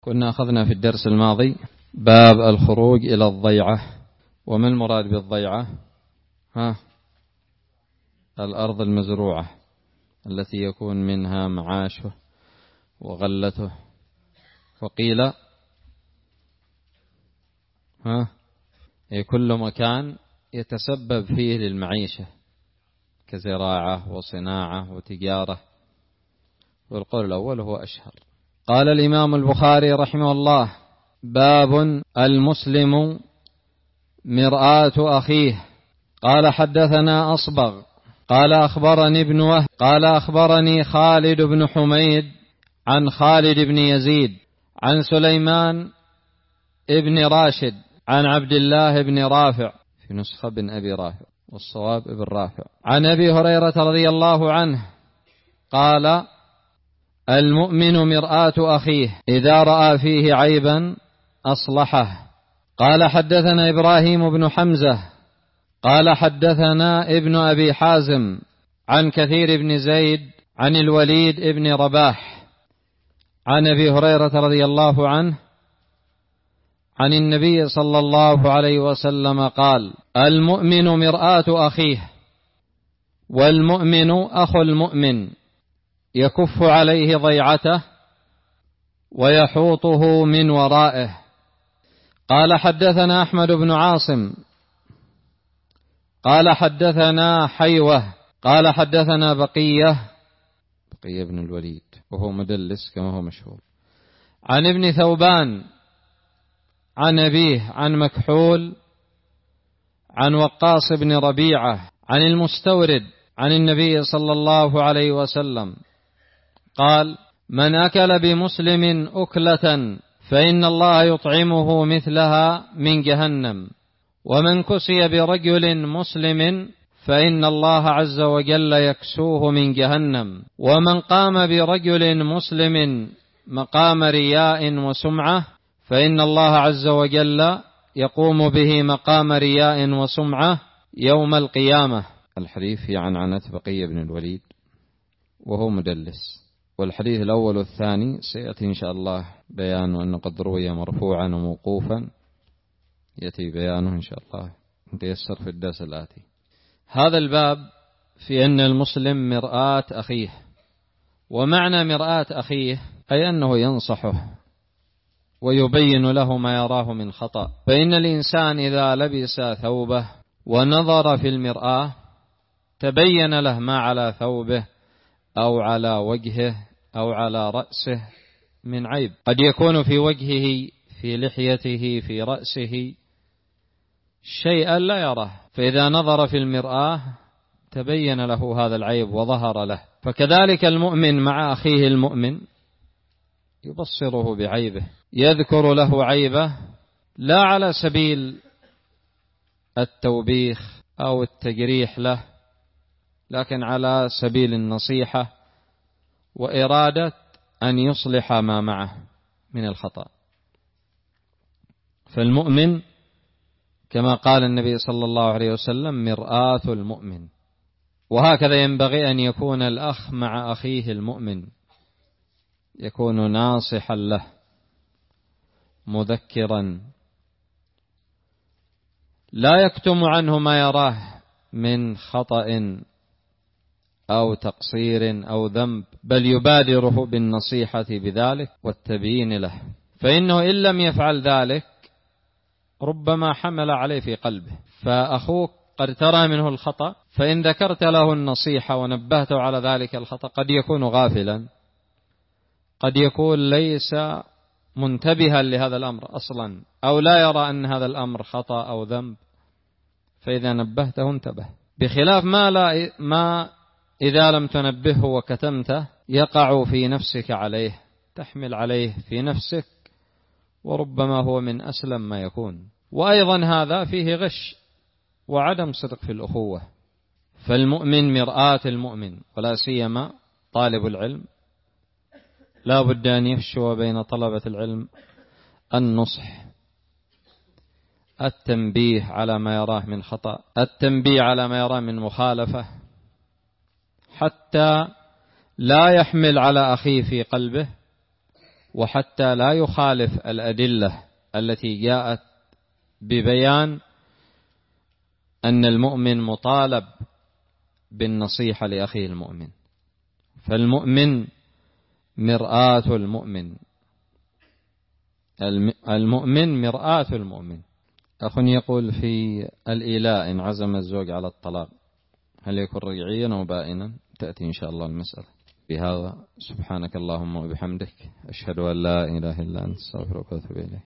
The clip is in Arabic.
كنا أخذنا في الدرس الماضي باب الخروج إلى الضيعة. وما المراد بالضيعة؟ الأرض المزروعة التي يكون منها معاشه وغلته. وقيل كل مكان يتسبب فيه للمعيشة كزراعة وصناعة وتجارة، والقول الأول هو أشهر. قال الإمام البخاري رحمه الله: باب المسلم مرآة أخيه. قال حدثنا أصبغ قال أخبرني ابن وهب قال أخبرني خالد بن حميد عن خالد بن يزيد عن سليمان ابن راشد عن عبد الله بن رافع، في نسخة بن أبي رافع والصواب ابن رافع، عن أبي هريرة رضي الله عنه قال: المؤمن مرآة أخيه إذا رأى فيه عيبا أصلحه. قال حدثنا إبراهيم بن حمزة قال حدثنا ابن أبي حازم عن كثير بن زيد عن الوليد بن رباح عن أبي هريرة رضي الله عنه عن النبي صلى الله عليه وسلم قال: المؤمن مرآة أخيه، والمؤمن أخو المؤمن، يكف عليه ضيعته ويحوطه من ورائه. قال حدثنا أحمد بن عاصم قال حدثنا حيوة قال حدثنا بقية بن الوليد وهو مدلس كما هو مشهور، عن ابن ثوبان عن أبيه عن مكحول عن وقاص بن ربيعة عن المستورد عن النبي صلى الله عليه وسلم قال: من أكل بمسلم أكلة فإن الله يطعمه مثلها من جهنم، ومن كسي برجل مسلم فإن الله عز وجل يكسوه من جهنم، ومن قام برجل مسلم مقام رياء وسمعة فإن الله عز وجل يقوم به مقام رياء وسمعة يوم القيامة. الحديث في عنعنة بقية بن الوليد وهو مدلس. والحديث الأول والثاني سيأتي إن شاء الله بيان أنه قد روي مرفوعا وموقوفا، يأتي بيانه إن شاء الله يتيسر في الدرس الآتي. هذا الباب في أن المسلم مرآة أخيه. ومعنى مرآة أخيه أي أنه ينصحه ويبين له ما يراه من خطأ. فإن الإنسان إذا لبس ثوبه ونظر في المرآة تبين له ما على ثوبه أو على وجهه أو على رأسه من عيب، قد يكون في وجهه في لحيته في رأسه شيئا لا يراه، فإذا نظر في المرآة تبين له هذا العيب وظهر له. فكذلك المؤمن مع أخيه المؤمن يبصره بعيبه، يذكر له عيبه، لا على سبيل التوبيخ أو التجريح له، لكن على سبيل النصيحة وإرادة أن يصلح ما معه من الخطأ. فالمؤمن كما قال النبي صلى الله عليه وسلم مرآة المؤمن. وهكذا ينبغي أن يكون الأخ مع أخيه المؤمن، يكون ناصحا له مذكرا، لا يكتم عنه ما يراه من خطأ أو تقصير أو ذنب، بل يبادره بالنصيحة بذلك والتبيين له. فإنه إن لم يفعل ذلك ربما حمل عليه في قلبه، فأخوك قد ترى منه الخطأ، فإن ذكرت له النصيحة ونبهته على ذلك الخطأ قد يكون غافلا، قد يكون ليس منتبها لهذا الأمر أصلا، أو لا يرى أن هذا الأمر خطأ أو ذنب، فإذا نبهته انتبه. بخلاف ما إذا لم تنبهه وكتمته يقع في نفسك عليه، تحمل عليه في نفسك، وربما هو من أسلم ما يكون. وأيضا هذا فيه غش وعدم صدق في الأخوة. فالمؤمن مرآة المؤمن، ولا سيما طالب العلم لا بد أن يفشو بين طلبة العلم النصح، التنبيه على ما يراه من خطأ، التنبيه على ما يراه من مخالفة، حتى لا يحمل على أخيه في قلبه وحتى لا يخالف الأدلة التي جاءت ببيان أن المؤمن مطالب بالنصيحة لأخيه المؤمن. فالمؤمن مرآة المؤمن، المؤمن مرآة المؤمن. أخ يقول في الإيلاء إن عزم الزوج على الطلاق هل يكون رجعيا أو بائنا؟ تأتي إن شاء الله المسألة. بهذا سبحانك اللهم وبحمدك أشهد أن لا إله إلا أنت أستغفرك وأتوب إليك.